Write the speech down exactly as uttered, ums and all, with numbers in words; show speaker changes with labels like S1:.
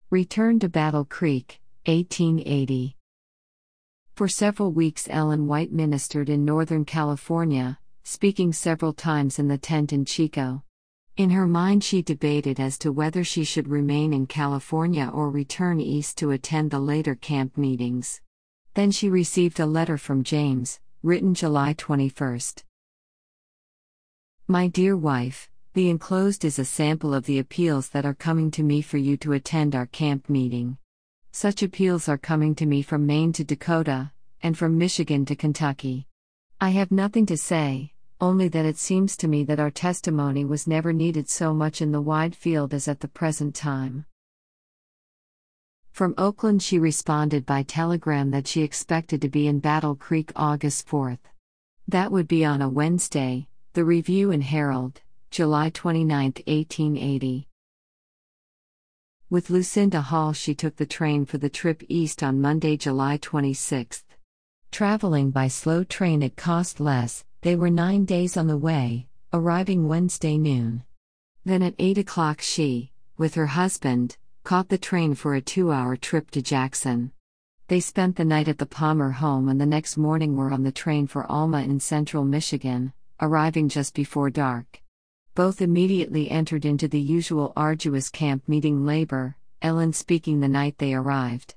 S1: Return to Battle Creek, eighteen eighty. For several weeks Ellen White ministered in Northern California, speaking several times in the tent in Chico. In her mind she debated as to whether she should remain in California or return east to attend the later camp meetings. Then she received a letter from James, written July twenty-first. My dear wife, the enclosed is a sample of the appeals that are coming to me for you to attend our camp meeting. Such appeals are coming to me from Maine to Dakota, and from Michigan to Kentucky. I have nothing to say, only that it seems to me that our testimony was never needed so much in the wide field as at the present time. From Oakland she responded by telegram that she expected to be in Battle Creek August fourth. That would be on a Wednesday. The Review and Herald, July twenty-ninth, eighteen eighty. With Lucinda Hall she took the train for the trip east on Monday, July twenty-sixth. Traveling by slow train it cost less, they were nine days on the way, arriving Wednesday noon. Then at eight o'clock she, with her husband, caught the train for a two-hour trip to Jackson. They spent the night at the Palmer home and the next morning were on the train for Alma in central Michigan, arriving just before dark. Both immediately entered into the usual arduous camp meeting labor, Ellen speaking the night they arrived.